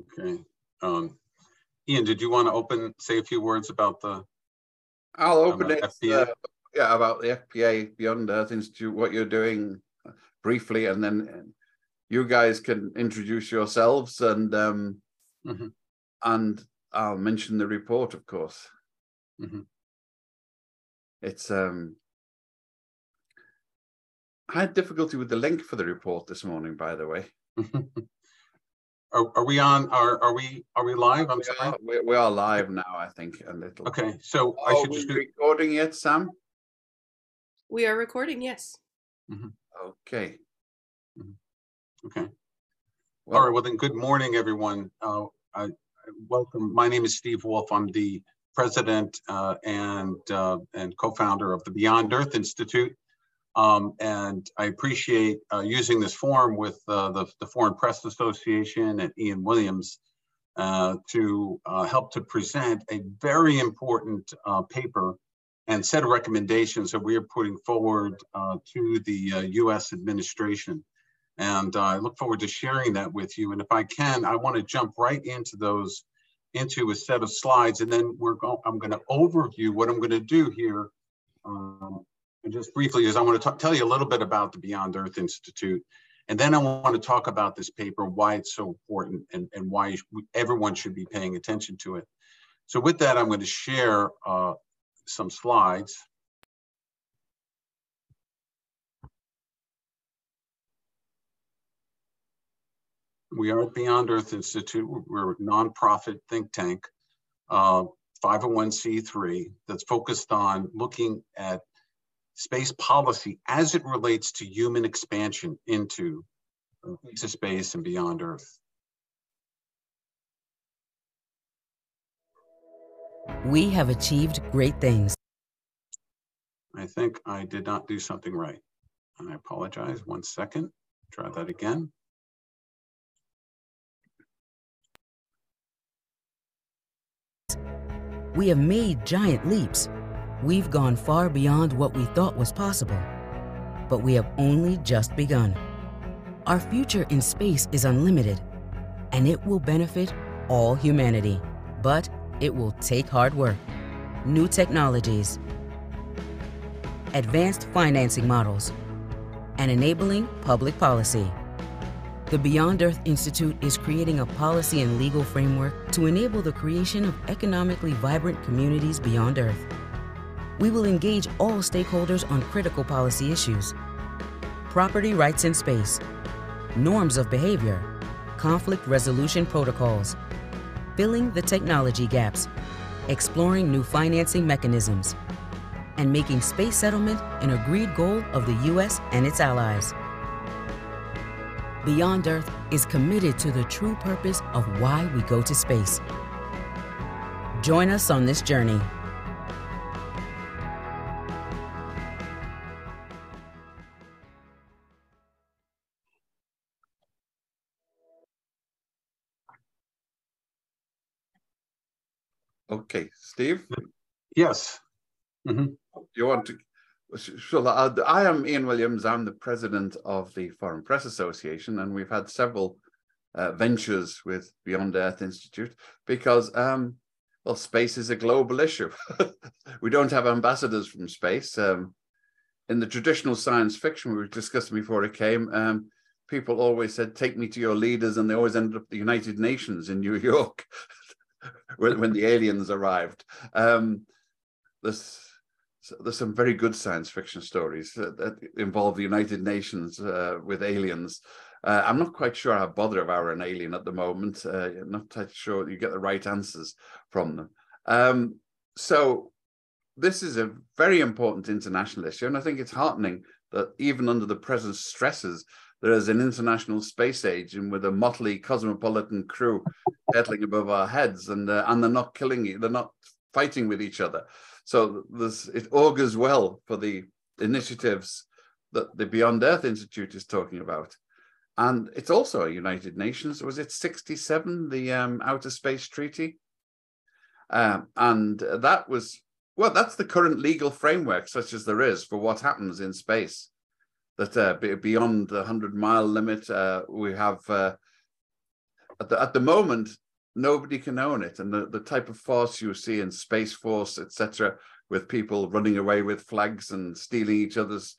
Okay. Ian, did you want to say a few words about the I'll open it, FPA? Yeah, about the FPA Beyond Earth Institute, what you're doing briefly, and then you guys can introduce yourselves, and and I'll mention the report, of course. It's I had difficulty with the link for the report this morning, by the way. Are we on? Are we live? I'm sorry. We are live now, I think, a little. Okay, so I should just recording yet, Sam? We are recording, yes. Okay. Okay. Well, all right. Well, then, good morning, everyone. Welcome. My name is Steve Wolf. I'm the president and co-founder of the Beyond Earth Institute. And I appreciate using this forum with the Foreign Press Association and Ian Williams to help to present a very important paper and set of recommendations that we are putting forward to the U.S. administration. And I look forward to sharing that with you. And if I can, I want to jump right into a set of slides, and then I'm going to overview what I'm going to do here. And just briefly, is I want to tell you a little bit about the Beyond Earth Institute, and then I want to talk about this paper, why it's so important, and why everyone should be paying attention to it. So with that, I'm going to share some slides. We are at Beyond Earth Institute. We're a nonprofit think tank, 501c3, that's focused on looking at space policy as it relates to human expansion into space and beyond Earth. We have achieved great things. I think I did not do something right. And I apologize. 1 second. Try that again. We have made giant leaps. We've gone far beyond what we thought was possible, but we have only just begun. Our future in space is unlimited, and it will benefit all humanity, but it will take hard work, new technologies, advanced financing models, and enabling public policy. The Beyond Earth Institute is creating a policy and legal framework to enable the creation of economically vibrant communities beyond Earth. We will engage all stakeholders on critical policy issues: property rights in space, norms of behavior, conflict resolution protocols, filling the technology gaps, exploring new financing mechanisms, and making space settlement an agreed goal of the U.S. and its allies. Beyond Earth is committed to the true purpose of why we go to space. Join us on this journey. Okay, Steve? Yes. You want to? Sure. I am Ian Williams. I'm the president of the Foreign Press Association, and we've had several ventures with Beyond Earth Institute because, well, space is a global issue. We don't have ambassadors from space. In the traditional science fiction we were discussing before it came, people always said, "Take me to your leaders," and they always ended up at the United Nations in New York when the aliens arrived. There's some very good science fiction stories that involve the United Nations with aliens. I'm not quite sure how bother if I were an alien at the moment. I'm not quite sure you get the right answers from them. So this is a very important international issue, and I think it's heartening that even under the present stresses, there is an international space age and with a motley cosmopolitan crew peddling above our heads, and they're not they're not fighting with each other. So it augurs well for the initiatives that the Beyond Earth Institute is talking about. And it's also a United Nations, was it 67, the Outer Space Treaty? And that was, well, that's the current legal framework, such as there is, for what happens in space. That beyond the 100-mile limit, we have at the moment, nobody can own it. And the type of force you see in Space Force, etc., with people running away with flags and stealing each other's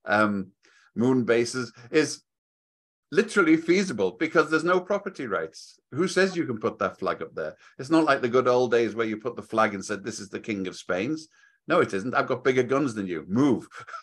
moon bases is literally feasible because there's no property rights. Who says you can put that flag up there? It's not like the good old days where you put the flag and said, this is the King of Spain's. No, it isn't. I've got bigger guns than you. Move.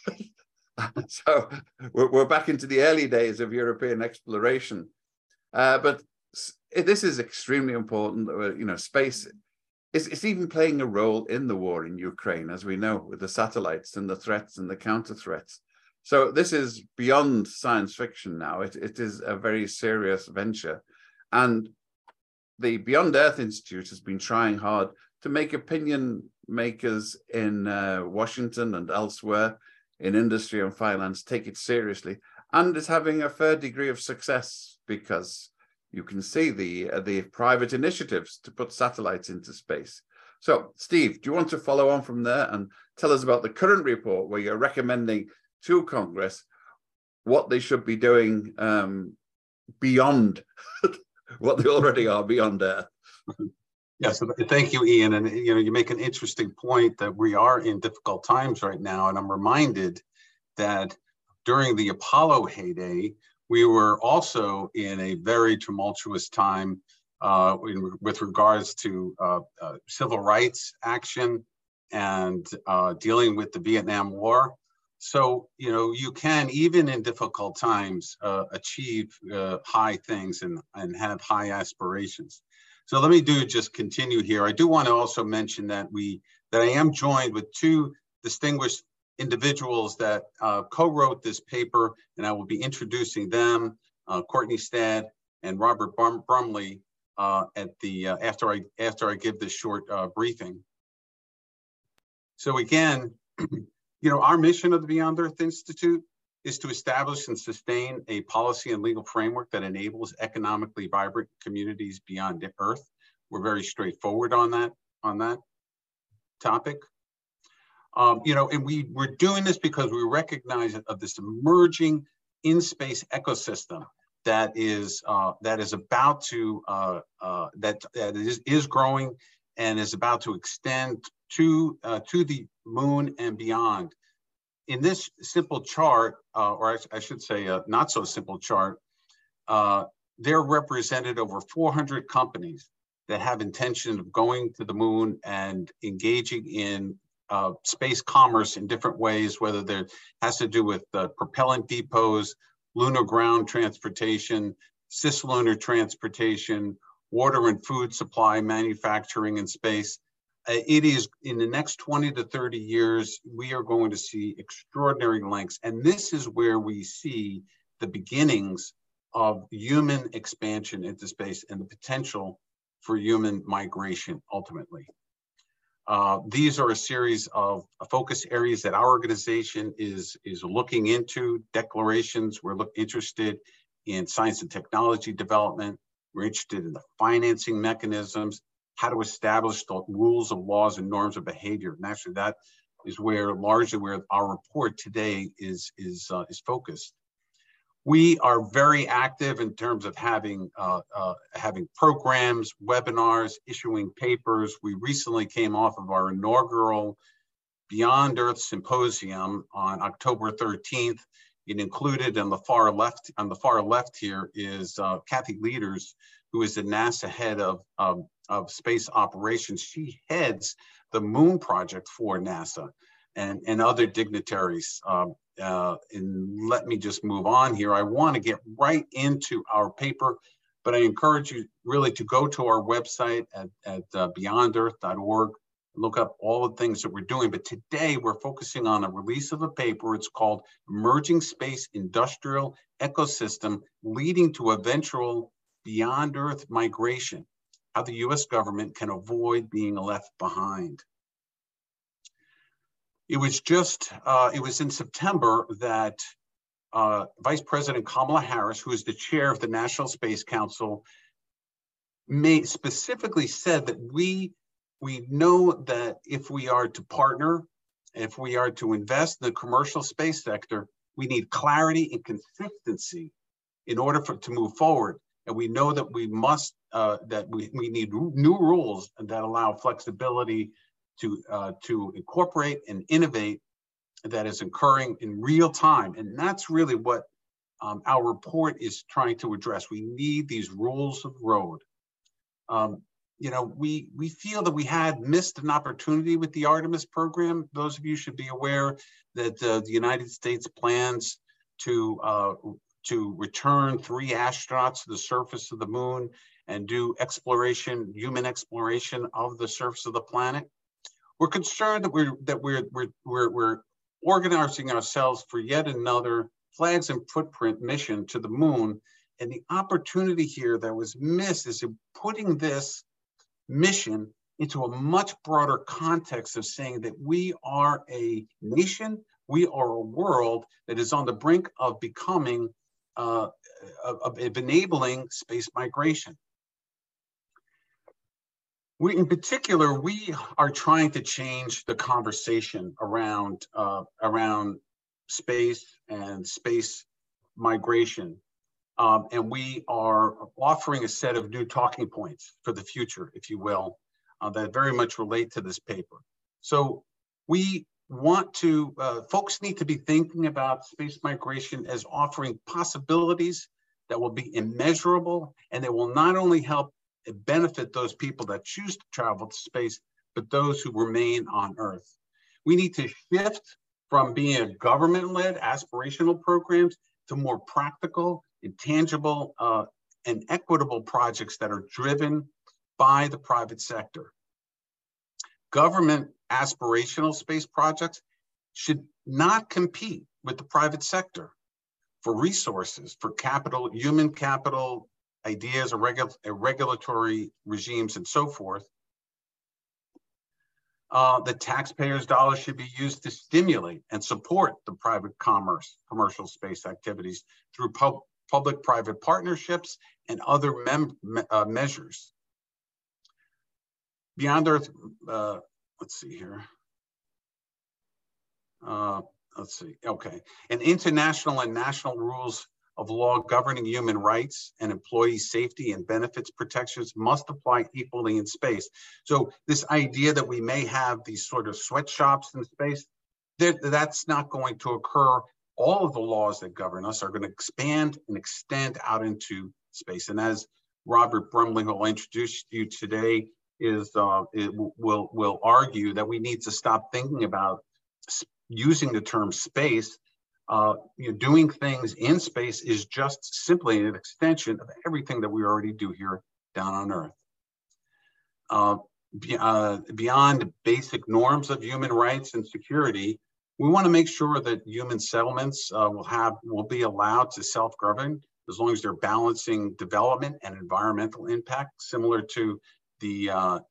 So we're back into the early days of European exploration. But this is extremely important. You know, space it's even playing a role in the war in Ukraine, as we know, with the satellites and the threats and the counter threats. So this is beyond science fiction now. It is a very serious venture. And the Beyond Earth Institute has been trying hard to make opinion makers in Washington and elsewhere in industry and finance take it seriously, and is having a fair degree of success because you can see the private initiatives to put satellites into space. So, Steve, do you want to follow on from there and tell us about the current report where you're recommending to Congress what they should be doing beyond what they already are beyond Earth? Yes, thank you, Ian. And you make an interesting point that we are in difficult times right now. And I'm reminded that during the Apollo heyday, we were also in a very tumultuous time with regards to civil rights action and dealing with the Vietnam War. So, you can, even in difficult times, achieve high things and have high aspirations. So let me just continue here. I do want to also mention that I am joined with two distinguished individuals that co-wrote this paper, and I will be introducing them, Courtney Stadd and Robert Brumley, after I give this short briefing. So again, our mission of the Beyond Earth Institute is to establish and sustain a policy and legal framework that enables economically vibrant communities beyond Earth. We're very straightforward on that topic. And we're doing this because we recognize of this emerging in-space ecosystem that is about to that is growing and is about to extend to the moon and beyond. In this simple chart, or I should say not so simple chart, there are represented over 400 companies that have intention of going to the moon and engaging in space commerce in different ways, whether there has to do with propellant depots, lunar ground transportation, cislunar transportation, water and food supply manufacturing in space. It is in the next 20 to 30 years, we are going to see extraordinary lengths. And this is where we see the beginnings of human expansion into space and the potential for human migration ultimately. These are a series of focus areas that our organization is looking into, declarations. We're interested in science and technology development. We're interested in the financing mechanisms, how to establish the rules of laws and norms of behavior. And actually that is largely where our report today is focused. We are very active in terms of having programs, webinars, issuing papers. We recently came off of our inaugural Beyond Earth Symposium on October 13th. It included on the far left here is Kathy Leaders, who is the NASA head of space operations. She heads the Moon Project for NASA and other dignitaries. And let me just move on here. I want to get right into our paper, but I encourage you really to go to our website at beyondearth.org, look up all the things that we're doing. But today we're focusing on a release of a paper. It's called Emerging Space Industrial Ecosystem Leading to Eventual Beyond Earth Migration, how the US government can avoid being left behind. It was in September that Vice President Kamala Harris, who is the chair of the National Space Council, specifically said that we know that if we are to partner, if we are to invest in the commercial space sector, we need clarity and consistency in order to move forward. And we know that we must, that we need new rules that allow flexibility to incorporate and innovate that is occurring in real time. And that's really what our report is trying to address. We need these rules of the road. You know, we feel that we had missed an opportunity with the Artemis program. Those of you should be aware that the United States plans to return 3 astronauts to the surface of the moon and do exploration, human exploration of the surface of the planet. We're concerned that we're organizing ourselves for yet another flags and footprint mission to the moon. And the opportunity here that was missed is in putting this mission into a much broader context of saying that we are a nation, we are a world that is on the brink of becoming, of enabling space migration. In particular, we are trying to change the conversation around space and space migration. And we are offering a set of new talking points for the future, if you will, that very much relate to this paper. So we want to, folks need to be thinking about space migration as offering possibilities that will be immeasurable, and they will not only help benefit those people that choose to travel to space, but those who remain on Earth. We need to shift from being a government-led aspirational programs to more practical, intangible, and equitable projects that are driven by the private sector. Government aspirational space projects should not compete with the private sector for resources, for capital, human capital, ideas, regulatory regimes, and so forth. The taxpayers' dollars should be used to stimulate and support the private commercial space activities through public-private partnerships and other measures. Beyond Earth, let's see here. Let's see, okay. And international and national rules of law governing human rights and employee safety and benefits protections must apply equally in space. So this idea that we may have these sort of sweatshops in space, that's not going to occur. All of the laws that govern us are going to expand and extend out into space. And as Robert Brumley will introduce you today, will argue that we need to stop thinking about using the term space. Doing things in space is just simply an extension of everything that we already do here down on Earth. Beyond basic norms of human rights and security, we want to make sure that human settlements will be allowed to self-govern as long as they're balancing development and environmental impact, similar to the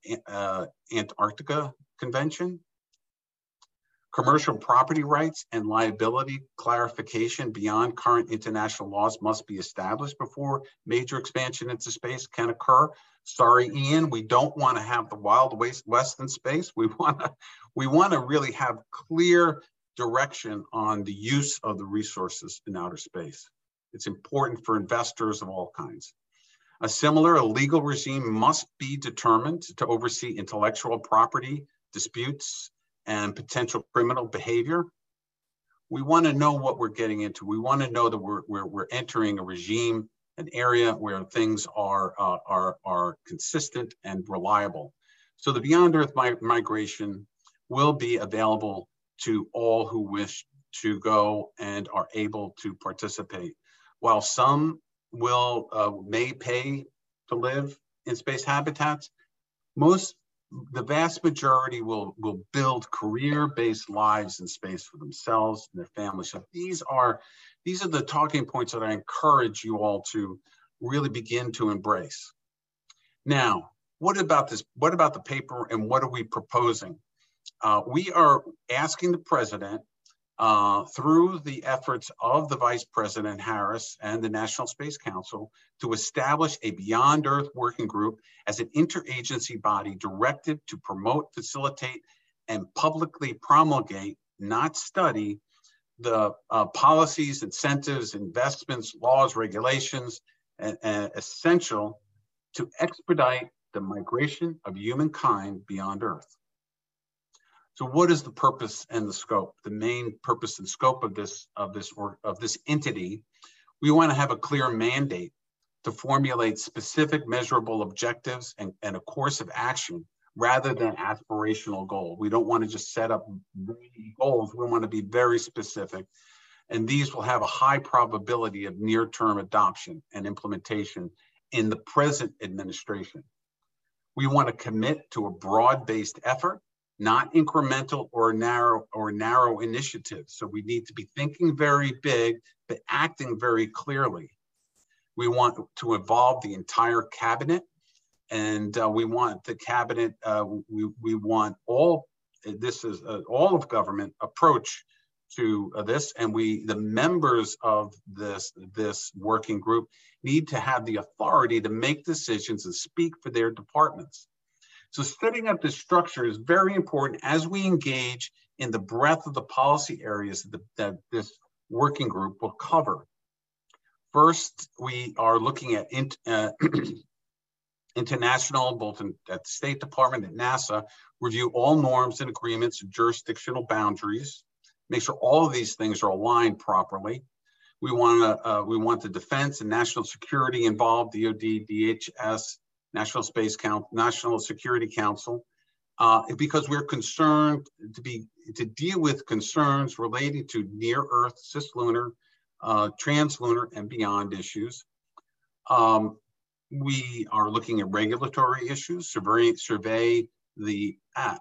Antarctica Convention. Commercial property rights and liability clarification beyond current international laws must be established before major expansion into space can occur. Sorry, Ian, we don't want to have the Wild West in space. We want to really have clear direction on the use of the resources in outer space. It's important for investors of all kinds. A similar legal regime must be determined to oversee intellectual property disputes and potential criminal behavior. We want to know what we're getting into. We want to know that we're entering a regime, an area where things are consistent and reliable. So the Beyond Earth migration will be available to all who wish to go and are able to participate. While some may pay to live in space habitats, the vast majority will build career-based lives in space for themselves and their families. So these are the talking points that I encourage you all to really begin to embrace. Now, what about this? What about the paper, and what are we proposing? We are asking the president, through the efforts of the Vice President Harris and the National Space Council, to establish a Beyond Earth working group as an interagency body directed to promote, facilitate, and publicly promulgate, not study, the policies, incentives, investments, laws, regulations, essential to expedite the migration of humankind beyond Earth. So what is the purpose and the scope? The main purpose and scope of this entity, we want to have a clear mandate to formulate specific measurable objectives and a course of action rather than aspirational goal. We don't want to just set up goals. We want to be very specific. And these will have a high probability of near-term adoption and implementation in the present administration. We want to commit to a broad-based effort, not incremental or narrow initiatives. So we need to be thinking very big, but acting very clearly. We want to involve the entire cabinet, and we want the cabinet, we want all of government approach to this, and the members of this working group need to have the authority to make decisions and speak for their departments. So setting up this structure is very important as we engage in the breadth of the policy areas that this working group will cover. First, we are looking at international, both at the State Department and NASA, review all norms and agreements and jurisdictional boundaries, make sure all of these things are aligned properly. We want the defense and national security involved, DoD, DHS, National Security Council, because we're concerned to deal with concerns relating to near Earth, cislunar, translunar, and beyond issues. We are looking at regulatory issues, survey the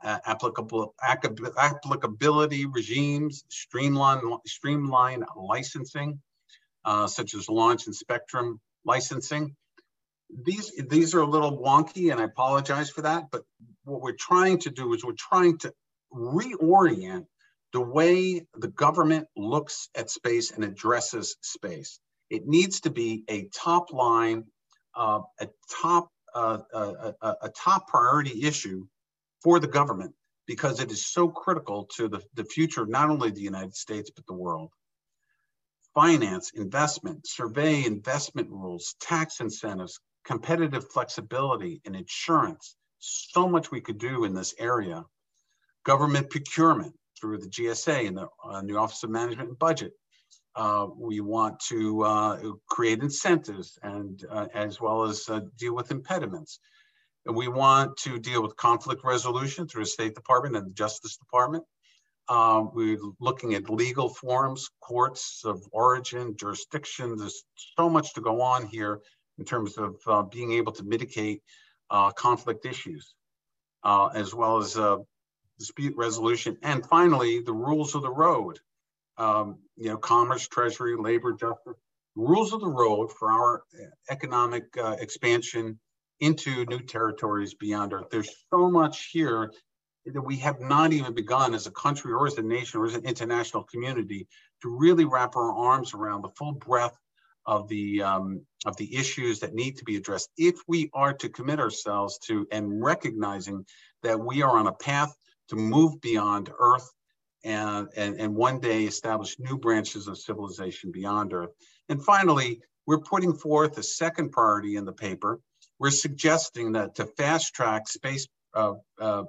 applicability regimes, streamline licensing, such as launch and spectrum licensing. These are a little wonky, and I apologize for that, but what we're trying to do is we're trying to reorient the way the government looks at space and addresses space. It needs to be a top line, a top priority issue for the government, because it is so critical to the future of not only the United States, but the world. Finance, investment, survey investment rules, tax incentives, competitive flexibility, and insurance. So much we could do in this area. Government procurement through the GSA and the Office of Management and Budget. We want to create incentives and as well as deal with impediments. And we want to deal with conflict resolution through the State Department and the Justice Department. We're looking at legal forms, courts of origin, jurisdiction. There's so much to go on here in terms of being able to mitigate conflict issues, as well as dispute resolution. And finally, the rules of the road, commerce, treasury, labor, justice, rules of the road for our economic expansion into new territories beyond Earth. There's so much here that we have not even begun as a country or as a nation or as an international community to really wrap our arms around the full breadth of the issues that need to be addressed if we are to commit ourselves to and recognizing that we are on a path to move beyond Earth and one day establish new branches of civilization beyond Earth. And finally, we're putting forth a second priority in the paper. We're suggesting that to fast track space, to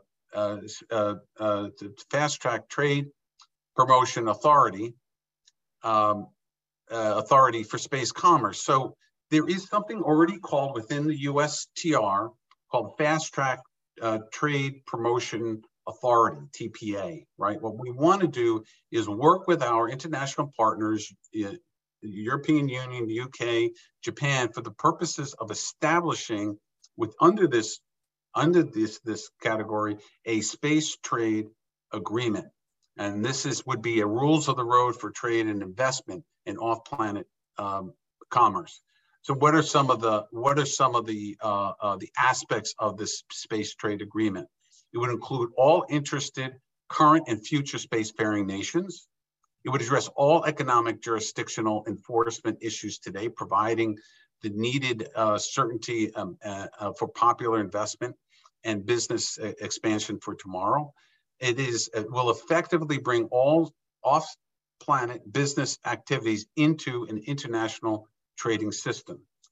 fast track trade promotion authority, authority for space commerce. So there is something already called within the USTR called Fast Track Trade Promotion Authority, TPA, right? What we want to do is work with our international partners, the European Union, the UK, Japan, for the purposes of establishing under this category, a space trade agreement. And this would be a rules of the road for trade and investment in off-planet commerce. So what are some of the aspects of this space trade agreement? It would include all interested current and future spacefaring nations. It would address all economic jurisdictional enforcement issues today, providing the needed certainty for popular investment and business expansion for tomorrow. It will effectively bring all off-planet business activities into an international trading system.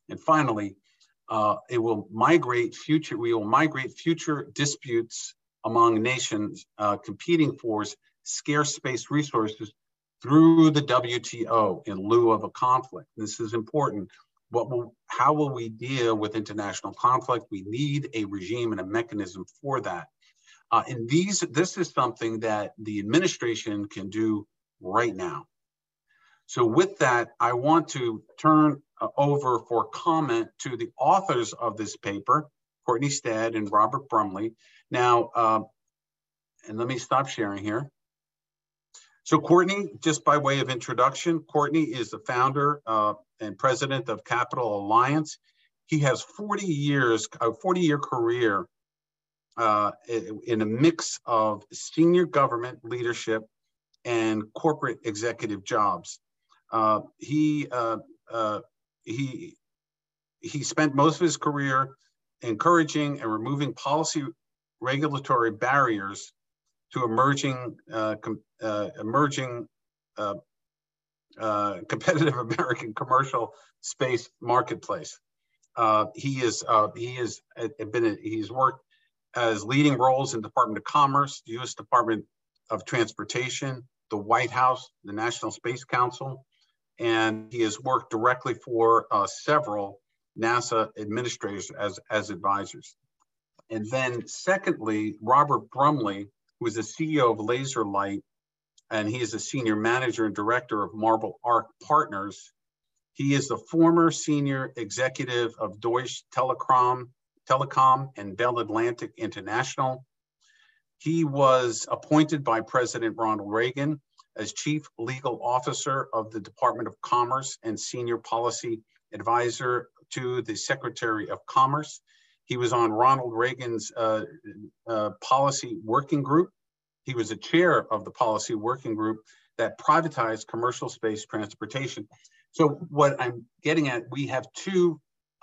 And finally, we will migrate future disputes among nations competing for scarce space resources through the WTO in lieu of a conflict. This is important. How will we deal with international conflict? We need a regime and a mechanism for that. This is something that the administration can do right now. So with that, I want to turn over for comment to the authors of this paper, Courtney Stead and Robert Brumley. Now, and let me stop sharing here. So Courtney, just by way of introduction, Courtney is the founder and president of Capital Alliance. He has 40-year career in a mix of senior government leadership and corporate executive jobs. He spent most of his career encouraging and removing policy regulatory barriers to emerging competitive American commercial space marketplace. He's worked as leading roles in Department of Commerce, the U.S. Department of Transportation, the White House, the National Space Council, and he has worked directly for several NASA administrators as advisors. And then secondly, Robert Brumley, who is the CEO of LaserLight, and he is a senior manager and director of Marble Arc Partners. He is the former senior executive of Deutsche Telekom and Bell Atlantic International. He was appointed by President Ronald Reagan as Chief Legal Officer of the Department of Commerce and Senior Policy Advisor to the Secretary of Commerce. He was on Ronald Reagan's policy working group. He was a chair of the policy working group that privatized commercial space transportation. So what I'm getting at, we have two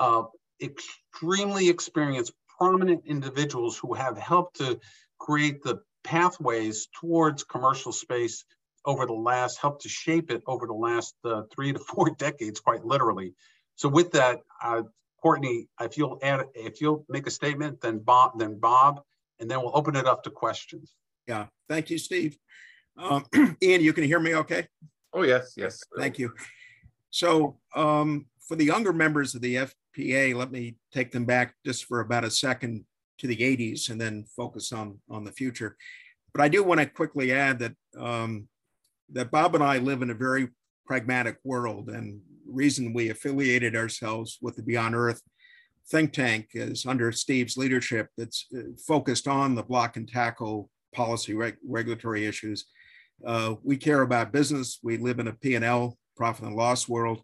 extremely experienced, prominent individuals who have helped to create the pathways towards commercial space helped to shape it over the last 3 to 4 decades, quite literally. So with that, Courtney, if you'll make a statement, then Bob, and then we'll open it up to questions. Yeah, thank you, Steve. Ian, you can hear me okay? Oh, yes, yes. Thank you. So for the younger members of the FPA, let me take them back just for about a second to the 80s and then focus on the future. But I do want to quickly add that that Bob and I live in a very pragmatic world, and the reason we affiliated ourselves with the Beyond Earth think tank is under Steve's leadership that's focused on the block and tackle policy regulatory issues. We care about business. We live in a P&L, profit and loss world.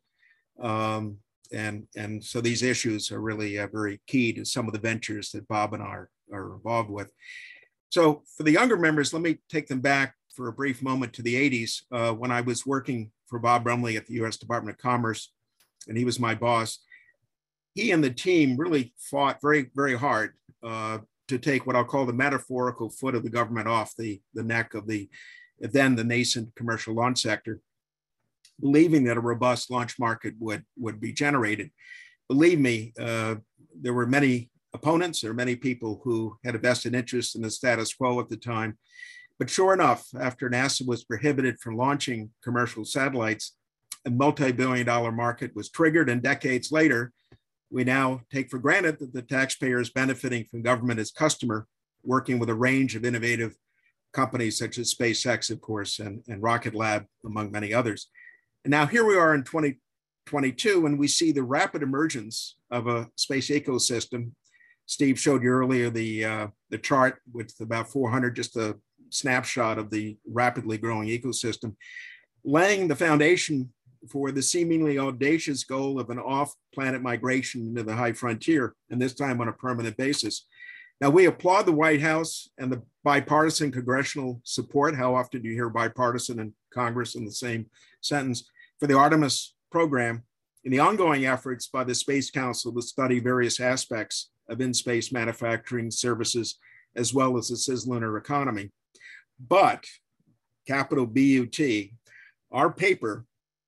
And so these issues are really very key to some of the ventures that Bob and I are involved with. So for the younger members, let me take them back for a brief moment to the 80s when I was working for Bob Brumley at the US Department of Commerce, and he was my boss. He and the team really fought very, very hard to take what I'll call the metaphorical foot of the government off the neck of the nascent commercial launch sector, believing that a robust launch market would be generated. Believe me, there were many opponents, there were many people who had a vested interest in the status quo at the time. But sure enough, after NASA was prohibited from launching commercial satellites, a multi-billion-dollar market was triggered, and decades later, we now take for granted that the taxpayer is benefiting from government as customer, working with a range of innovative companies such as SpaceX, of course, and Rocket Lab, among many others. And now here we are in 2022, and we see the rapid emergence of a space ecosystem. Steve showed you earlier the chart with about 400, just a snapshot of the rapidly growing ecosystem, laying the foundation for the seemingly audacious goal of an off-planet migration into the high frontier, and this time on a permanent basis. Now, we applaud the White House and the bipartisan congressional support. How often do you hear bipartisan and Congress in the same sentence? For the Artemis program and the ongoing efforts by the Space Council to study various aspects of in-space manufacturing services, as well as the cislunar economy. But, capital BUT, our paper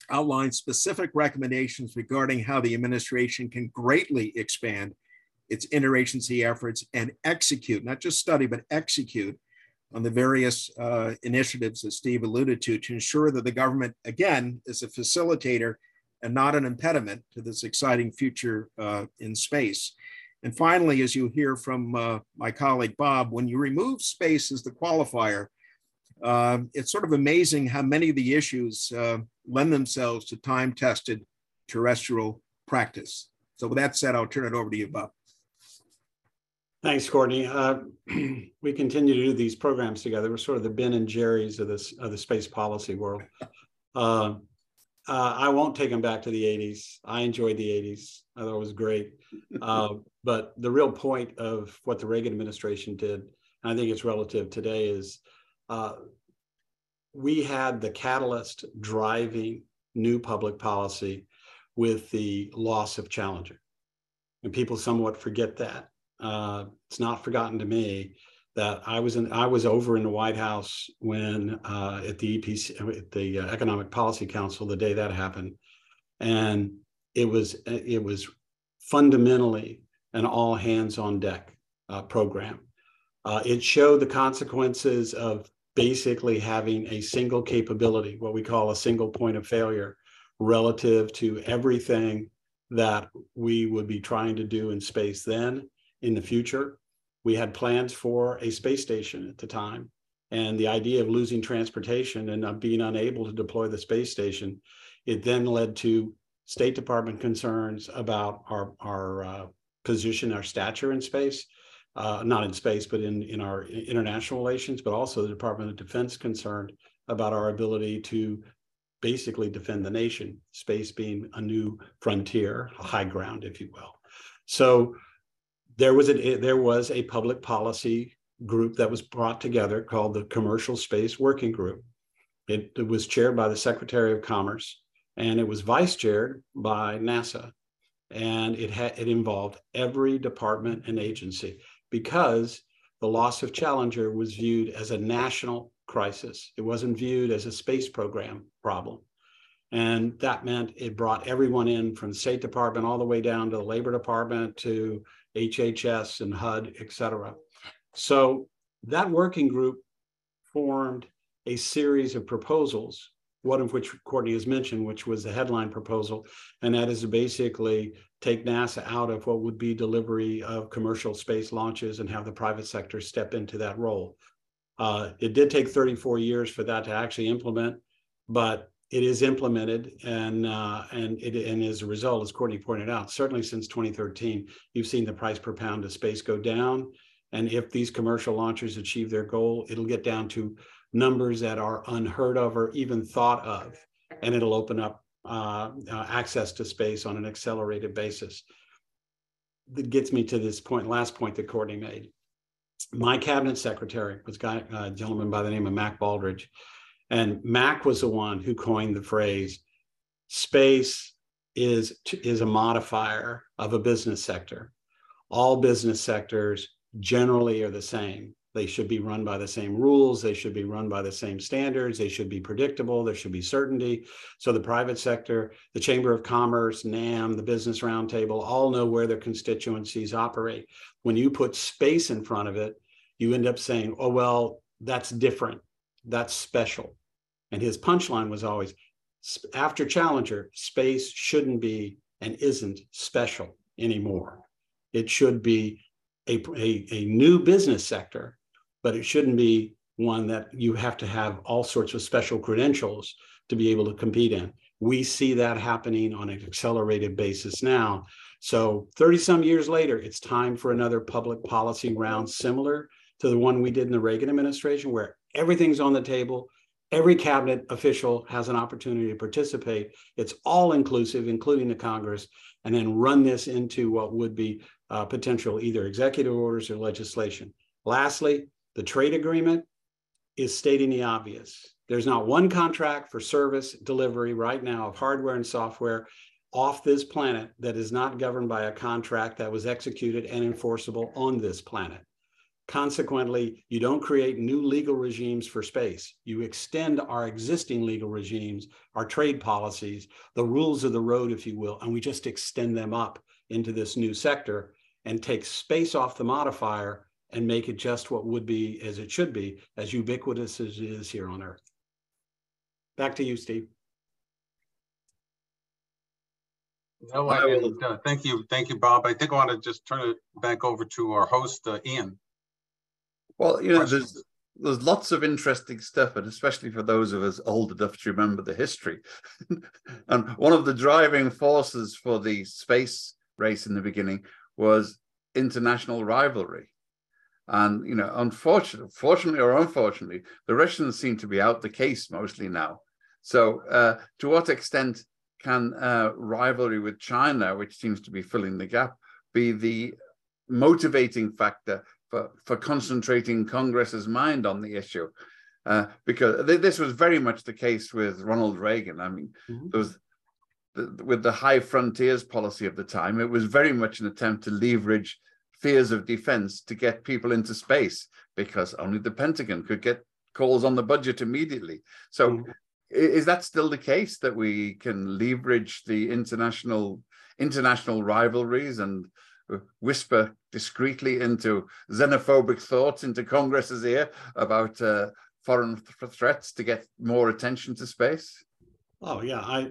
outlined specific recommendations regarding how the administration can greatly expand its interagency efforts and execute, not just study, but execute on the various initiatives that Steve alluded to ensure that the government, again, is a facilitator and not an impediment to this exciting future in space. And finally, as you hear from my colleague Bob, when you remove space as the qualifier, it's sort of amazing how many of the issues lend themselves to time-tested terrestrial practice. So with that said, I'll turn it over to you, Bob. Thanks, Courtney. We continue to do these programs together. We're sort of the Ben and Jerry's of the space policy world. I won't take them back to the 80s. I enjoyed the 80s. I thought it was great. But the real point of what the Reagan administration did, and I think it's relative today, is we had the catalyst driving new public policy with the loss of Challenger. And people somewhat forget that. It's not forgotten to me that I was over in the White House when at the EPC, at the Economic Policy Council, the day that happened, and it was fundamentally an all hands on deck program. It showed the consequences of basically having a single capability, what we call a single point of failure, relative to everything that we would be trying to do in space then. In the future, we had plans for a space station at the time, and the idea of losing transportation and being unable to deploy the space station, it then led to State Department concerns about our position, our stature in space, not in space, but in our international relations, but also the Department of Defense concerned about our ability to basically defend the nation, space being a new frontier, a high ground, if you will. So there was a public policy group that was brought together called the Commercial Space Working Group. It was chaired by the Secretary of Commerce, and it was vice chaired by NASA. And it involved every department and agency because the loss of Challenger was viewed as a national crisis. It wasn't viewed as a space program problem. And that meant it brought everyone in from the State Department all the way down to the Labor Department to HHS and HUD, et cetera. So that working group formed a series of proposals, one of which Courtney has mentioned, which was the headline proposal, and that is to basically take NASA out of what would be delivery of commercial space launches and have the private sector step into that role. It did take 34 years for that to actually implement, but it is implemented, and as a result, as Courtney pointed out, certainly since 2013, you've seen the price per pound of space go down. And if these commercial launchers achieve their goal, it'll get down to numbers that are unheard of or even thought of, and it'll open up access to space on an accelerated basis. That gets me to this point, last point that Courtney made. My cabinet secretary was a gentleman by the name of Mac Baldridge. And Mac was the one who coined the phrase, space is a modifier of a business sector. All business sectors generally are the same. They should be run by the same rules. They should be run by the same standards. They should be predictable. There should be certainty. So the private sector, the Chamber of Commerce, NAM, the Business Roundtable, all know where their constituencies operate. When you put space in front of it, you end up saying, oh, well, that's different. That's special. And his punchline was always, after Challenger, space shouldn't be and isn't special anymore. It should be a new business sector, but it shouldn't be one that you have to have all sorts of special credentials to be able to compete in. We see that happening on an accelerated basis now. So 30-some years later, it's time for another public policy round similar to the one we did in the Reagan administration, where everything's on the table. Every cabinet official has an opportunity to participate. It's all inclusive, including the Congress, and then run this into what would be potential either executive orders or legislation. Lastly, the trade agreement is stating the obvious. There's not one contract for service delivery right now of hardware and software off this planet that is not governed by a contract that was executed and enforceable on this planet. Consequently, you don't create new legal regimes for space. You extend our existing legal regimes, our trade policies, the rules of the road, if you will, and we just extend them up into this new sector and take space off the modifier and make it just what would be as it should be, as ubiquitous as it is here on Earth. Back to you, Steve. No, thank you, Bob. I think I want to just turn it back over to our host, Ian. Well, you know, there's lots of interesting stuff, and especially for those of us old enough to remember the history. And one of the driving forces for the space race in the beginning was international rivalry. And, you know, fortunately or unfortunately, the Russians seem to be out the case mostly now. So to what extent can rivalry with China, which seems to be filling the gap, be the motivating factor for concentrating Congress's mind on the issue? Because this was very much the case with Ronald Reagan. I mean, there was with the high frontiers policy of the time, it was very much an attempt to leverage fears of defense to get people into space, because only the Pentagon could get calls on the budget immediately. So is that still the case, that we can leverage the international rivalries and whisper discreetly into xenophobic thoughts into Congress's ear about foreign threats to get more attention to space? Oh yeah,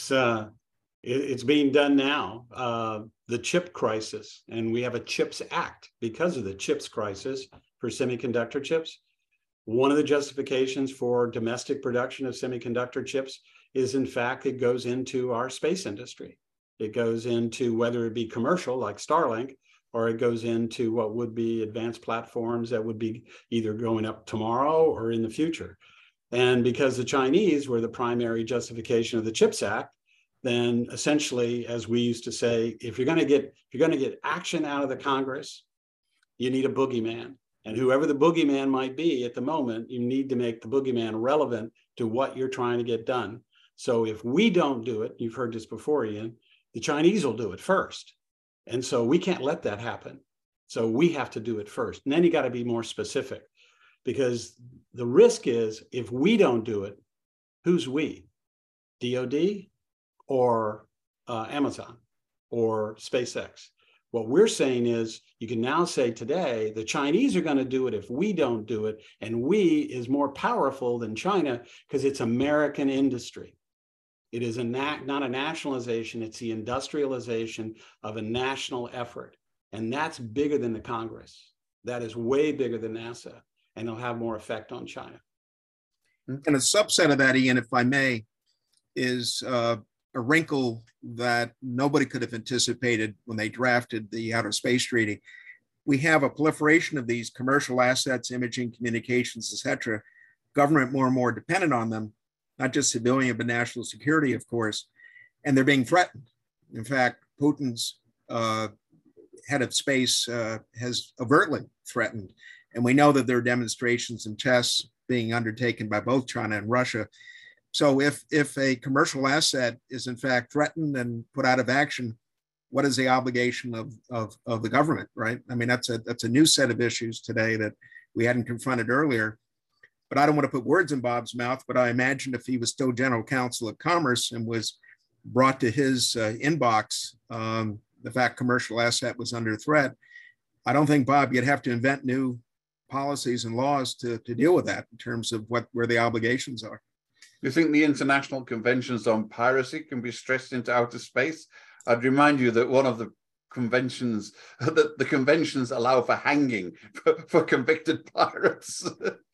it's being done now. The chip crisis, and we have a CHIPS Act because of the CHIPS crisis for semiconductor chips. One of the justifications for domestic production of semiconductor chips is, in fact, it goes into our space industry. It goes into, whether it be commercial like Starlink, or it goes into what would be advanced platforms that would be either going up tomorrow or in the future. And because the Chinese were the primary justification of the CHIPS Act, then essentially, as we used to say, if you're going to get action out of the Congress, you need a boogeyman. And whoever the boogeyman might be at the moment, you need to make the boogeyman relevant to what you're trying to get done. So if we don't do it, you've heard this before, Ian, the Chinese will do it first. And so we can't let that happen. So we have to do it first. And then you got to be more specific, because the risk is, if we don't do it, who's we? DOD or Amazon or SpaceX? What we're saying is, you can now say today, the Chinese are going to do it if we don't do it. And we is more powerful than China because it's American industry. It is not a nationalization, it's the industrialization of a national effort. And that's bigger than the Congress. That is way bigger than NASA, and it'll have more effect on China. And a subset of that, Ian, if I may, is a wrinkle that nobody could have anticipated when they drafted the Outer Space Treaty. We have a proliferation of these commercial assets, imaging, communications, et cetera, government more and more dependent on them, not just civilian, but national security, of course, and they're being threatened. In fact, Putin's head of space has overtly threatened. And we know that there are demonstrations and tests being undertaken by both China and Russia. So if a commercial asset is in fact threatened and put out of action, what is the obligation of the government, right? I mean, that's a new set of issues today that we hadn't confronted earlier. But I don't want to put words in Bob's mouth, but I imagine if he was still General Counsel of Commerce and was brought to his inbox, the fact commercial asset was under threat, I don't think, Bob, you'd have to invent new policies and laws to deal with that in terms of where the obligations are. Do you think the international conventions on piracy can be stretched into outer space? I'd remind you that one of the conventions, that the conventions allow for hanging for convicted pirates.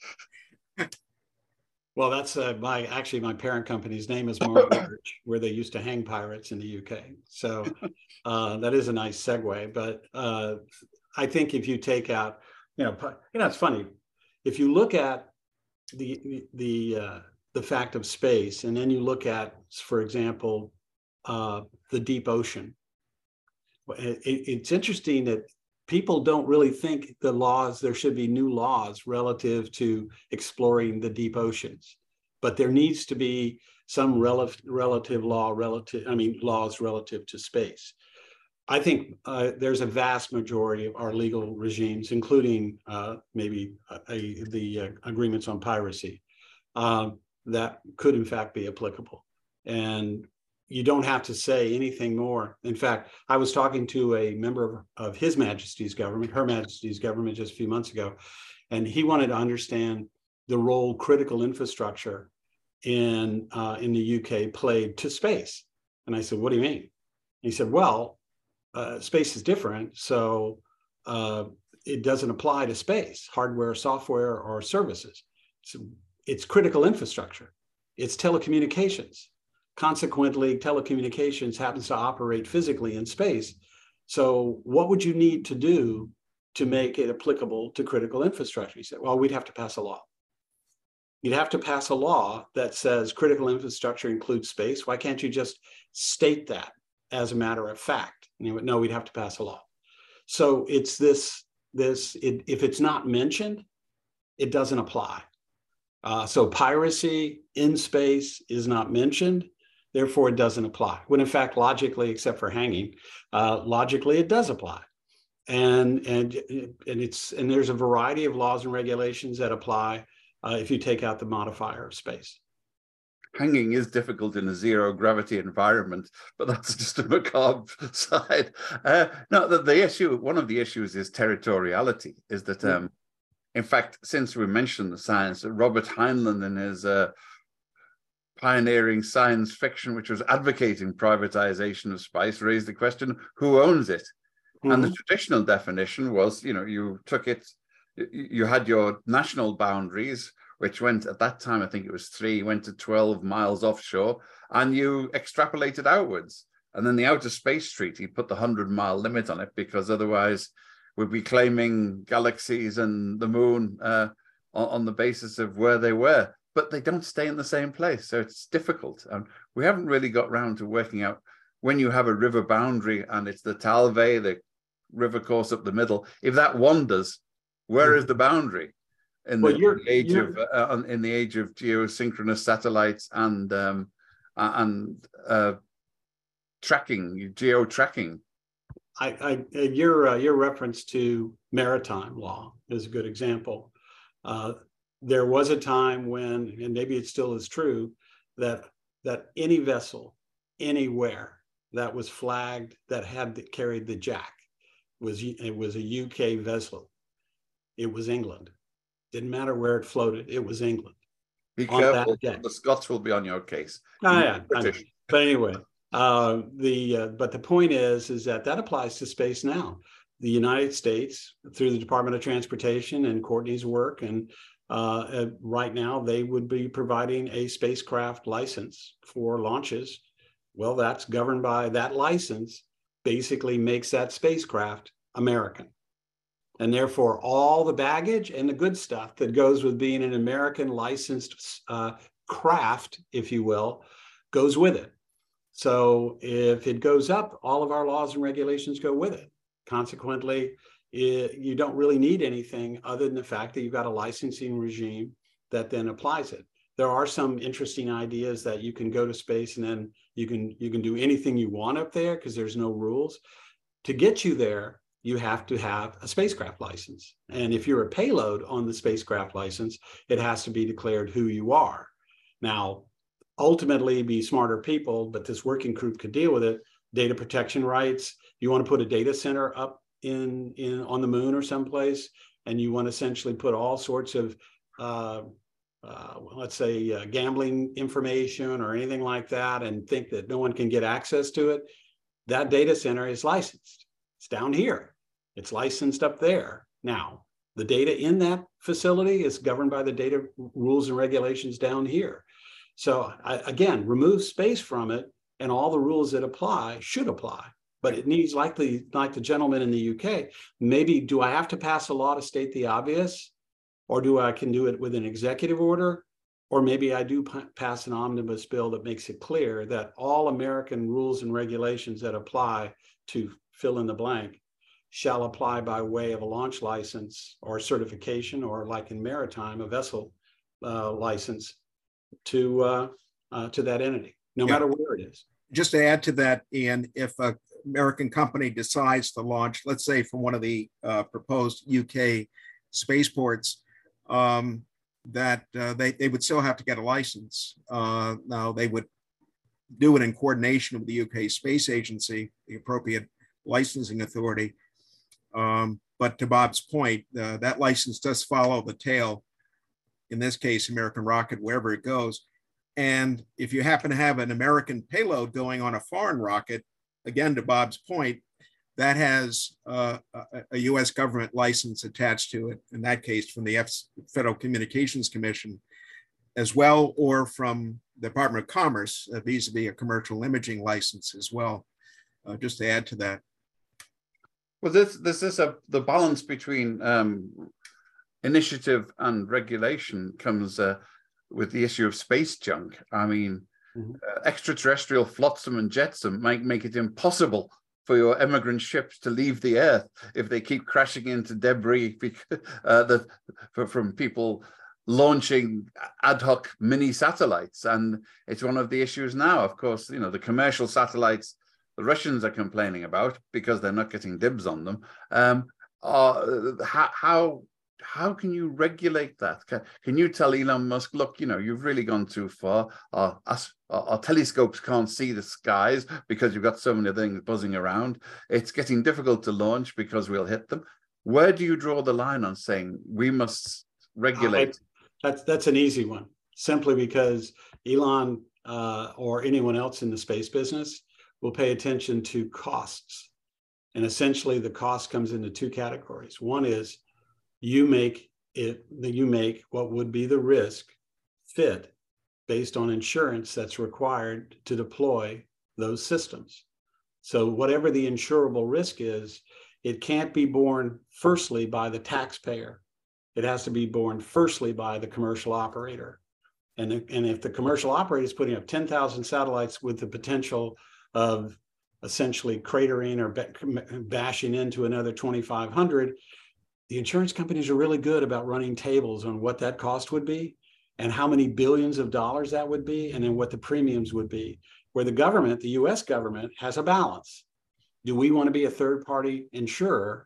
Well, that's actually my parent company's name is Martin Church, where they used to hang pirates in the UK. So that is a nice segue. But I think if you take out, it's funny. If you look at the fact of space, and then you look at, for example, the deep ocean, it's interesting that people don't really think there should be new laws relative to exploring the deep oceans, but there needs to be some laws relative to space. I think there's a vast majority of our legal regimes, including maybe the agreements on piracy, that could in fact be applicable. And you don't have to say anything more. In fact, I was talking to a member of His Majesty's government, Her Majesty's government, just a few months ago, and he wanted to understand the role critical infrastructure in the UK played to space. And I said, what do you mean? He said, well, space is different, so it doesn't apply to space, hardware, software, or services. So it's critical infrastructure. It's telecommunications. Consequently, telecommunications happens to operate physically in space. So what would you need to do to make it applicable to critical infrastructure? He said, well, we'd have to pass a law. You'd have to pass a law that says critical infrastructure includes space. Why can't you just state that as a matter of fact? And he went, no, we'd have to pass a law. So it's if it's not mentioned, it doesn't apply. So piracy in space is not mentioned. Therefore, it doesn't apply. When in fact, logically, except for hanging, logically it does apply. And there's a variety of laws and regulations that apply if you take out the modifier of space. Hanging is difficult in a zero gravity environment, but that's just a macabre side. No, the issue, one of the issues is territoriality. Is that, in fact, since we mentioned the science, Robert Heinlein in his pioneering science fiction, which was advocating privatization of space, raised the question, who owns it? Mm-hmm. And the traditional definition was, you took it, you had your national boundaries, which went, at that time, I think it was 3, went to 12 miles offshore, and you extrapolated outwards. And then the Outer Space Treaty put the 100-mile limit on it, because otherwise we'd be claiming galaxies and the moon on the basis of where they were. But they don't stay in the same place. So it's difficult. And we haven't really got round to working out when you have a river boundary and it's the Talve, the river course up the middle, if that wanders, where is the boundary? In the age of geosynchronous satellites and tracking, geo-tracking. Your reference to maritime law is a good example. There was a time when, and maybe it still is true, that any vessel anywhere that was flagged that carried the jack was a UK vessel. It was England. Didn't matter where it floated. It was England. Be careful. The Scots will be on your case. Yeah. But anyway, but the point is that applies to space now. The United States, through the Department of Transportation and Courtney's work, and right now they would be providing a spacecraft license for launches. Well, that's governed by that license, basically makes that spacecraft American. And therefore, all the baggage and the good stuff that goes with being an American licensed craft, if you will, goes with it. So if it goes up, all of our laws and regulations go with it. Consequently, you don't really need anything other than the fact that you've got a licensing regime that then applies it. There are some interesting ideas that you can go to space and then you can do anything you want up there because there's no rules. To get you there, you have to have a spacecraft license. And if you're a payload on the spacecraft license, it has to be declared who you are. Now, ultimately, be smarter people, but this working group could deal with it. Data protection rights. You want to put a data center up on the moon or someplace, and you want to essentially put all sorts of, let's say, gambling information or anything like that, and think that no one can get access to it. That data center is licensed. It's down here. It's licensed up there. Now, the data in that facility is governed by the data rules and regulations down here. So again, remove space from it and all the rules that apply should apply. But it needs, like the gentleman in the UK, maybe do I have to pass a law to state the obvious? Or I can do it with an executive order? Or maybe I do pass an omnibus bill that makes it clear that all American rules and regulations that apply to fill in the blank shall apply by way of a launch license or certification, or like in maritime, a vessel license to that entity, no matter where it is. Just to add to that, Ian, if American company decides to launch, let's say from one of the proposed UK spaceports, that they would still have to get a license. Now they would do it in coordination with the UK Space Agency, the appropriate licensing authority. But to Bob's point, that license does follow the tail, in this case, American rocket, wherever it goes. And if you happen to have an American payload going on a foreign rocket, again, to Bob's point, that has a US government license attached to it, in that case from the Federal Communications Commission as well, or from the Department of Commerce, vis-a-vis a commercial imaging license as well, just to add to that. Well, this is the balance between initiative and regulation comes with the issue of space junk. I mean, extraterrestrial flotsam and jetsam might make it impossible for your immigrant ships to leave the Earth if they keep crashing into debris from people launching ad hoc mini satellites. And it's one of the issues now. Of course, you know, the commercial satellites the Russians are complaining about because they're not getting dibs on them. How can you regulate that? Can you tell Elon Musk, look, you know, you've really gone too far. Our telescopes can't see the skies because you've got so many things buzzing around. It's getting difficult to launch because we'll hit them. Where do you draw the line on saying we must regulate? That's an easy one, simply because Elon or anyone else in the space business will pay attention to costs. And essentially the cost comes into two categories. One is you make what would be the risk fit based on insurance that's required to deploy those systems. So whatever the insurable risk is, it can't be borne firstly by the taxpayer. It has to be borne firstly by the commercial operator. And if the commercial operator is putting up 10,000 satellites with the potential of essentially cratering or bashing into another 2,500, the insurance companies are really good about running tables on what that cost would be and how many billions of dollars that would be, and then what the premiums would be. Where the government, the US government, has a balance. Do we want to be a third-party insurer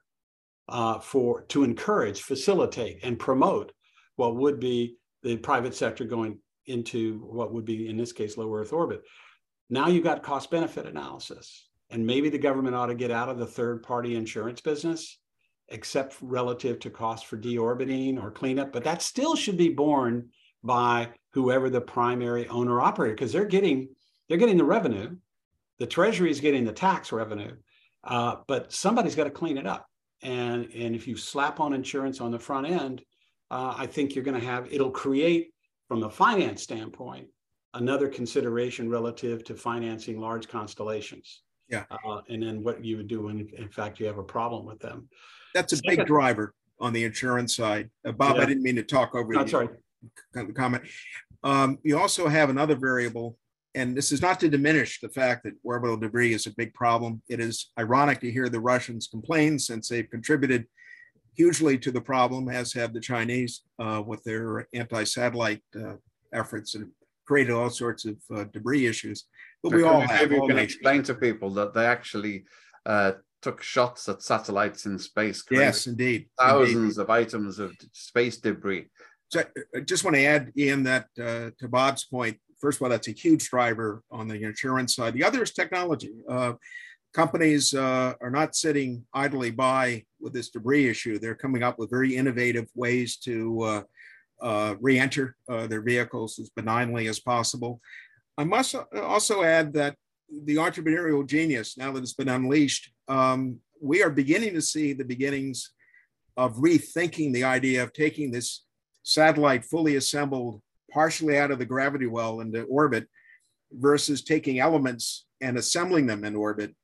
to encourage, facilitate, and promote what would be the private sector going into what would be, in this case, low Earth orbit? Now you've got cost-benefit analysis, and maybe the government ought to get out of the third-party insurance business, except relative to cost for deorbiting or cleanup, but that still should be borne by whoever the primary owner operator, because they're getting the revenue, the Treasury is getting the tax revenue, but somebody's got to clean it up. And if you slap on insurance on the front end, I think you're going to have, it'll create, from the finance standpoint, another consideration relative to financing large constellations. Yeah. And then what you would do when, in fact, you have a problem with them. That's a big driver on the insurance side. Bob, Yeah. I didn't mean to talk over you. Sorry. Comment. You also have another variable, and this is not to diminish the fact that orbital debris is a big problem. It is ironic to hear the Russians complain, since they've contributed hugely to the problem, as have the Chinese with their anti-satellite efforts, and created all sorts of debris issues. But we all have. You can explain to people that they actually took shots at satellites in space. Yes, indeed. Thousands of items of space debris. So I just want to add, Ian, that to Bob's point, first of all, that's a huge driver on the insurance side. The other is technology. Companies are not sitting idly by with this debris issue. They're coming up with very innovative ways to re-enter their vehicles as benignly as possible. I must also add that the entrepreneurial genius, now that it's been unleashed, we are beginning to see the beginnings of rethinking the idea of taking this satellite fully assembled, partially out of the gravity well into orbit, versus taking elements and assembling them in orbit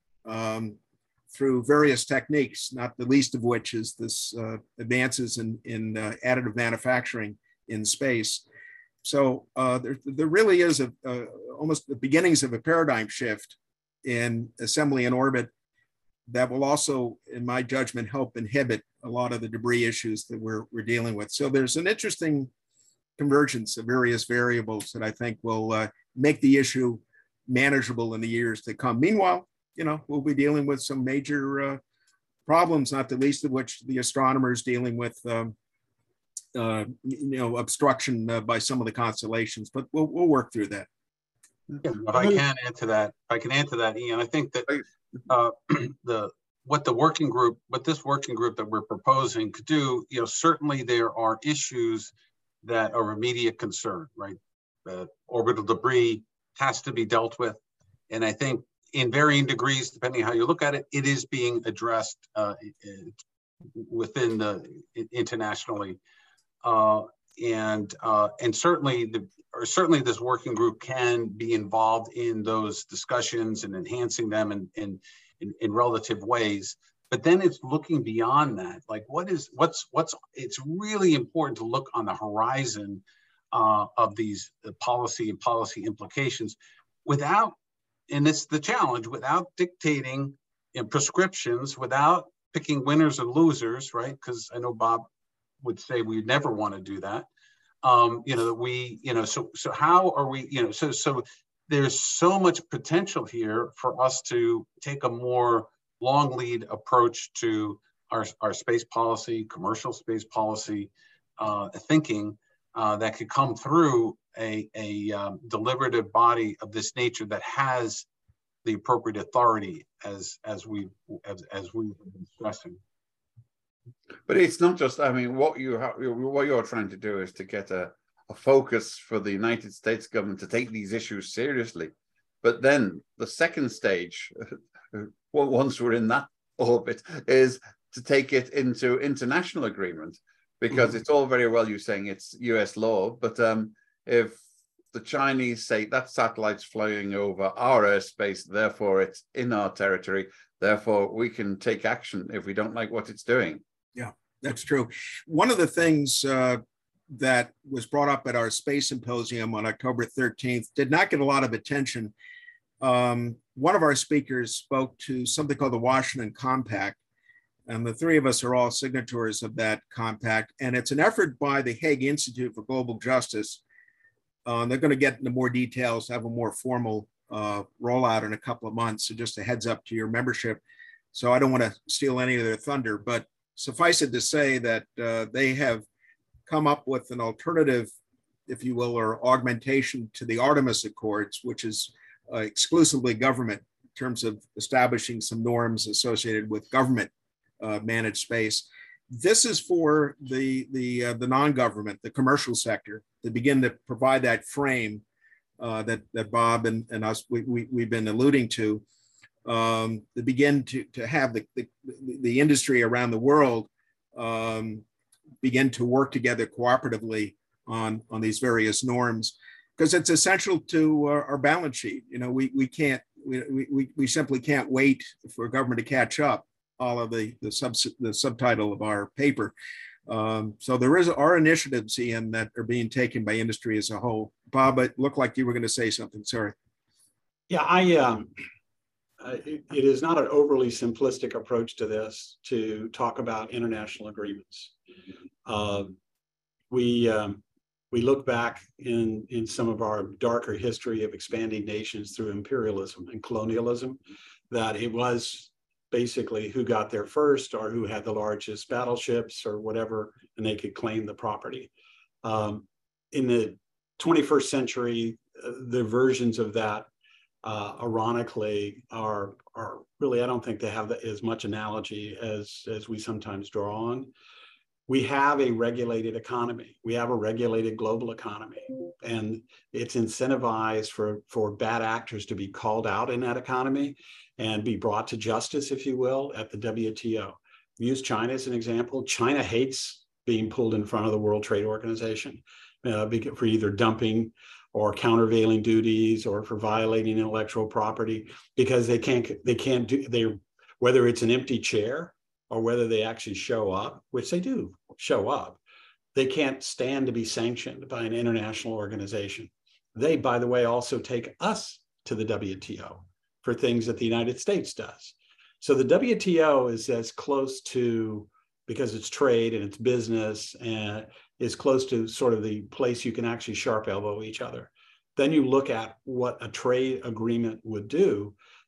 through various techniques, not the least of which is this advances in additive manufacturing in space. So there really is almost the beginnings of a paradigm shift in assembly in orbit that will also, in my judgment, help inhibit a lot of the debris issues that we're dealing with. So there's an interesting convergence of various variables that I think will make the issue manageable in the years to come. Meanwhile, we'll be dealing with some major problems, not the least of which the astronomers dealing with, obstruction by some of the constellations. But we'll work through that. Yeah, if I can add to that, Ian, I think that what this working group that we're proposing could do, certainly there are issues that are immediate concern, right? Orbital debris has to be dealt with. And I think in varying degrees, depending on how you look at it, it is being addressed within internationally. And certainly this working group can be involved in those discussions and enhancing them in relative ways. But then it's looking beyond that. Like it's really important to look on the horizon of these policy implications without, and it's the challenge, without dictating prescriptions, without picking winners and losers, right? Because I know Bob would say we'd never want to do that. So how are we, so there's so much potential here for us to take a more long lead approach to our space policy, commercial space policy thinking that could come through a deliberative body of this nature that has the appropriate authority as we've been stressing. But it's not just, what you're trying to do is to get a focus for the United States government to take these issues seriously. But then the second stage, once we're in that orbit, is to take it into international agreement, because it's all very well you saying it's US law, but if the Chinese say that satellite's flying over our airspace, therefore it's in our territory, therefore we can take action if we don't like what it's doing. Yeah, that's true. One of the things that was brought up at our space symposium on October 13th did not get a lot of attention. One of our speakers spoke to something called the Washington Compact, and the three of us are all signatories of that compact. And it's an effort by the Hague Institute for Global Justice. They're going to get into more details, have a more formal rollout in a couple of months. So just a heads up to your membership. So I don't want to steal any of their thunder, but suffice it to say that they have come up with an alternative, if you will, or augmentation to the Artemis Accords, which is exclusively government in terms of establishing some norms associated with government managed space. This is for the non-government, the commercial sector, to begin to provide that frame that Bob and us, we've been alluding to begin to have the industry around the world begin to work together cooperatively on these various norms, because it's essential to our balance sheet. We simply can't wait for government to catch up. All of the subtitle of our paper. So there are initiatives, Ian, that are being taken by industry as a whole. Bob, it looked like you were going to say something. Sorry. Yeah, it is not an overly simplistic approach to this to talk about international agreements. We look back in some of our darker history of expanding nations through imperialism and colonialism, that it was basically who got there first or who had the largest battleships or whatever, and they could claim the property. In the 21st century, the versions of that, ironically, are really, I don't think they have as much analogy as we sometimes draw on. We have a regulated economy. We have a regulated global economy, and it's incentivized for bad actors to be called out in that economy and be brought to justice, if you will, at the WTO. Use China as an example. China hates being pulled in front of the World Trade Organization for either dumping or countervailing duties or for violating intellectual property, because they can't do whether it's an empty chair or whether they actually show up, which they do show up, they can't stand to be sanctioned by an international organization. They, by the way, also take us to the WTO for things that the United States does. So the WTO is as close to, because it's trade and it's business, and is close to sort of the place you can actually sharp elbow each other. Then you look at what a trade agreement would do.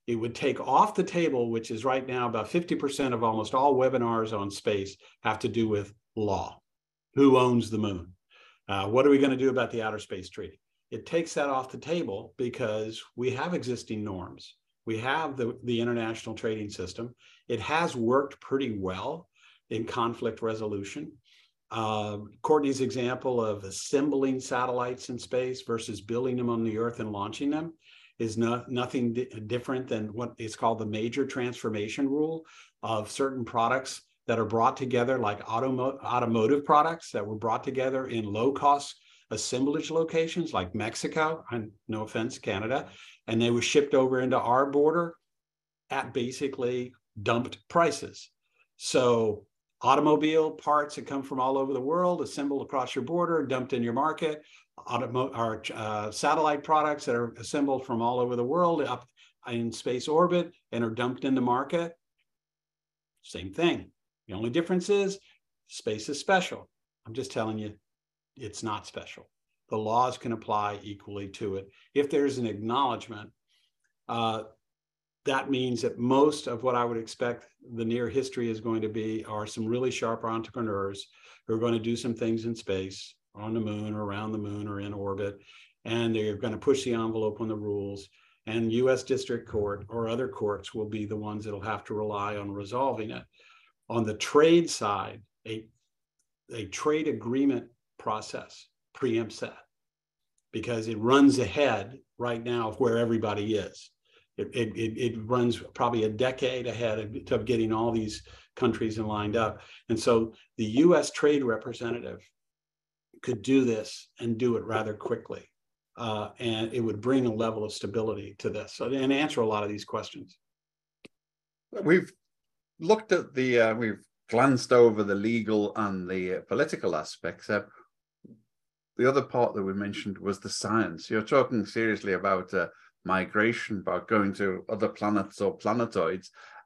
It would take off the table, which is right now about 50% of almost all webinars on space have to do with law. Who owns the moon? What are we going to do about the Outer Space Treaty? It takes that off the table because we have existing norms. We have the international trading system. It has worked pretty well in conflict resolution. Courtney's example of assembling satellites in space versus building them on the Earth and launching them is nothing different than what is called the major transformation rule of certain products that are brought together, like automotive products that were brought together in low-cost assemblage locations like Mexico, and no offense, Canada, and they were shipped over into our border at basically dumped prices. So automobile parts that come from all over the world, assembled across your border, dumped in your market, satellite products that are assembled from all over the world up in space orbit and are dumped in the market. Same thing. The only difference is space is special. I'm just telling you, it's not special. The laws can apply equally to it. If there's an acknowledgement, that means that most of what I would expect the near history is going to be are some really sharp entrepreneurs who are going to do some things in space, on the moon, or around the moon, or in orbit, and they're going to push the envelope on the rules. And U.S. District Court or other courts will be the ones that'll have to rely on resolving it. On the trade side, a trade agreement process preempts that because it runs ahead right now of where everybody is. It runs probably a decade ahead of getting all these countries lined up. And so the U.S. trade representative could do this and do it rather quickly. And it would bring a level of stability to this and answer a lot of these questions. We've looked at we've glanced over the legal and the political aspects. The other part that we mentioned was the science. You're talking seriously about migration, about going to other planets or planetoids.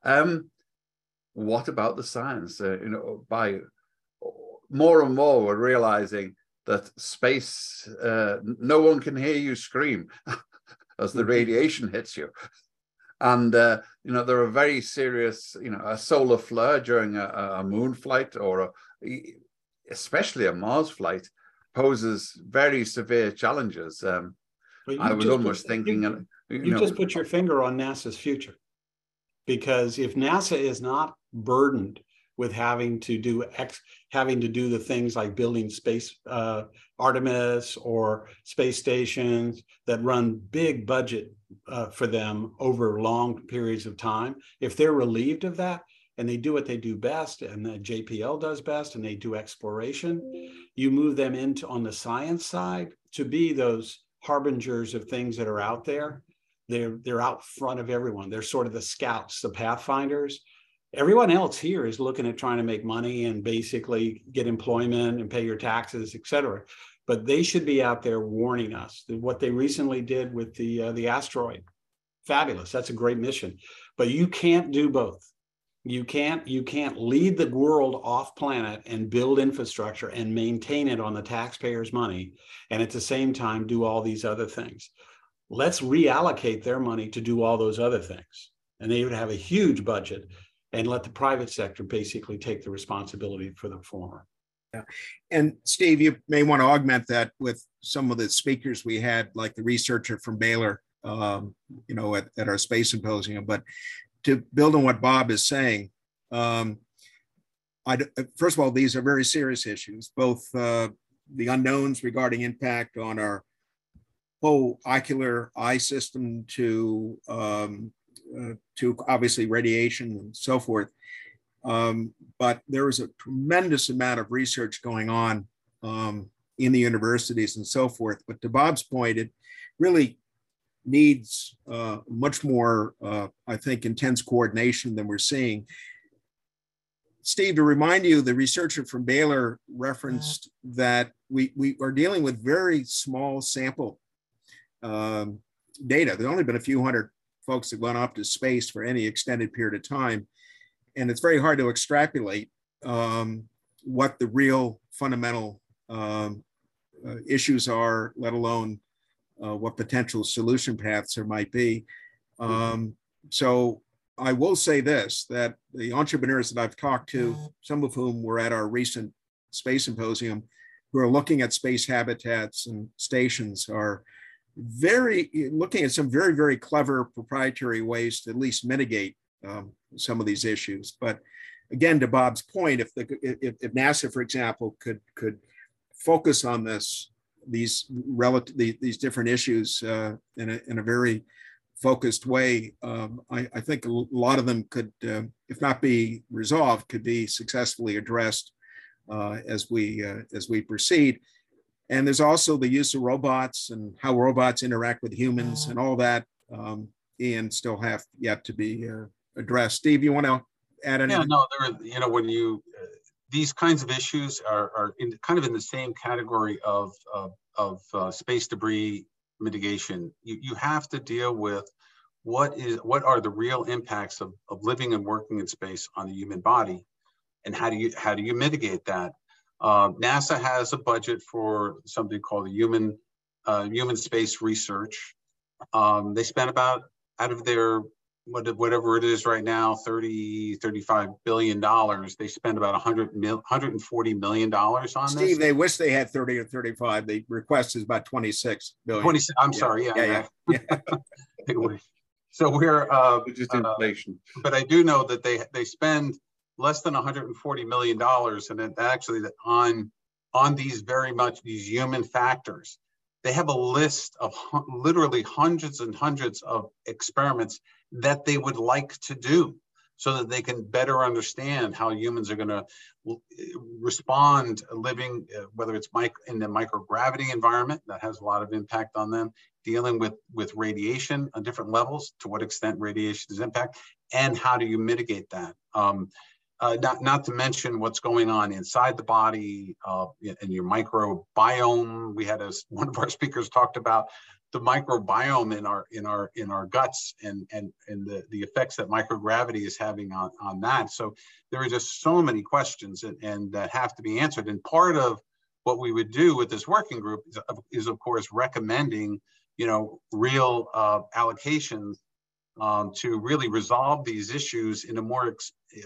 What about the science? By more and more, we're realizing that space, no one can hear you scream as the radiation hits you. And, there are very serious, a solar flare during a moon flight or especially a Mars flight poses very severe challenges. I was almost thinking, you just put your finger on NASA's future, because if NASA is not burdened with having to do the things like building space Artemis or space stations that run big budget for them over long periods of time, if they're relieved of that and they do what they do best and the JPL does best and they do exploration, you move them into on the science side to be those harbingers of things that are out there. They're out front of everyone. They're sort of the scouts, the pathfinders. Everyone else here is looking at trying to make money and basically get employment and pay your taxes, et cetera. But they should be out there warning us. What they recently did with the asteroid, fabulous. That's a great mission. But you can't do both. You can't lead the world off planet and build infrastructure and maintain it on the taxpayers' money, and at the same time do all these other things. Let's reallocate their money to do all those other things. And they would have a huge budget and let the private sector basically take the responsibility for the former. Yeah. And Steve, you may want to augment that with some of the speakers we had, like the researcher from Baylor, at our space symposium. But to build on what Bob is saying, first of all, these are very serious issues, both the unknowns regarding impact on our whole ocular eye system to obviously radiation and so forth. But there is a tremendous amount of research going on in the universities and so forth. But to Bob's point, it really needs much more, I think, intense coordination than we're seeing. Steve, to remind you, the researcher from Baylor referenced that we are dealing with very small sample data. There's only been a few hundred folks that went up to space for any extended period of time. And it's very hard to extrapolate what the real fundamental issues are, let alone what potential solution paths there might be. So I will say this, that the entrepreneurs that I've talked to, some of whom were at our recent space symposium, who are looking at space habitats and stations, are looking at some very, very clever proprietary ways to at least mitigate some of these issues. But again, to Bob's point, if NASA, for example, could focus on these different issues in a very focused way, I think a lot of them could, if not be resolved, could be successfully addressed as we proceed. And there's also the use of robots and how robots interact with humans and all that, and still have yet to be addressed. Steve, you want to add anything? Yeah, no, when you these kinds of issues are kind of in the same category of space debris mitigation. You have to deal with what are the real impacts of living and working in space on the human body, and how do you mitigate that? NASA has a budget for something called the human space research. They spent about, out of their whatever it is right now, $35 billion. They spend about $140 million on this. Steve, they wish they had 30 or 35. The request is about 26 billion. 26. I'm sorry. Yeah. They wish. So we're just inflation. But I do know that they spend less than $140 million, and then actually on these these human factors. They have a list of literally hundreds and hundreds of experiments that they would like to do so that they can better understand how humans are going to respond living, whether it's in the microgravity environment that has a lot of impact on them, dealing with radiation on different levels, to what extent radiation is impact, and how do you mitigate that? Not to mention what's going on inside the body and your microbiome. We had one of our speakers talked about the microbiome in our guts and the effects that microgravity is having on that. So there are just so many questions and that have to be answered. And part of what we would do with this working group is of course recommending real allocations to really resolve these issues in a more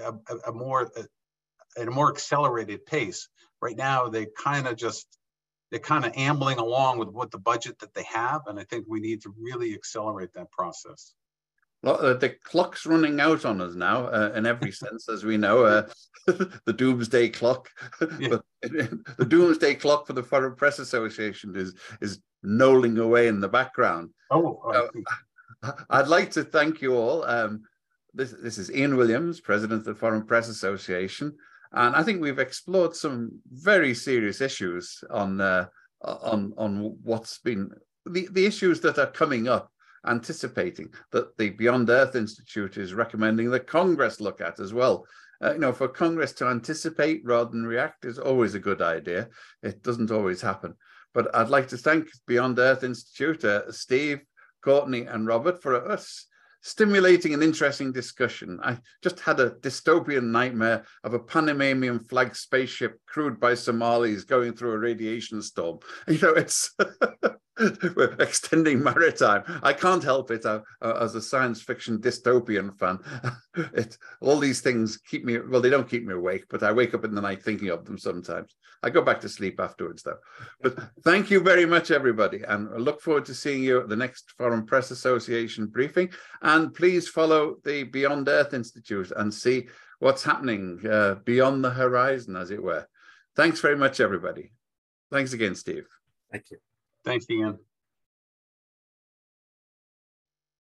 accelerated pace. Right now, they're kind of ambling along with what the budget that they have, and I think we need to really accelerate that process. Well, the clock's running out on us now, in every sense, as we know. The doomsday clock, Yeah. The doomsday clock for the Foreign Press Association is knolling away in the background. I'd like to thank you all. This is Ian Williams, President of the Foreign Press Association, and I think we've explored some very serious issues on what's been the issues that are coming up, anticipating that the Beyond Earth Institute is recommending that Congress look at as well. For Congress to anticipate rather than react is always a good idea. It doesn't always happen. But I'd like to thank Beyond Earth Institute, Steve, Courtney and Robert, for us stimulating an interesting discussion. I just had a dystopian nightmare of a Panamanian flag spaceship crewed by Somalis going through a radiation storm. It's we're extending maritime. I can't help it as a science fiction dystopian fan. All these things keep me, well, they don't keep me awake, but I wake up in the night thinking of them sometimes. I go back to sleep afterwards though. But thank you very much, everybody. And I look forward to seeing you at the next Foreign Press Association briefing. And please follow the Beyond Earth Institute and see what's happening beyond the horizon, as it were. Thanks very much, everybody. Thanks again, Steve. Thank you. Thanks, Ian.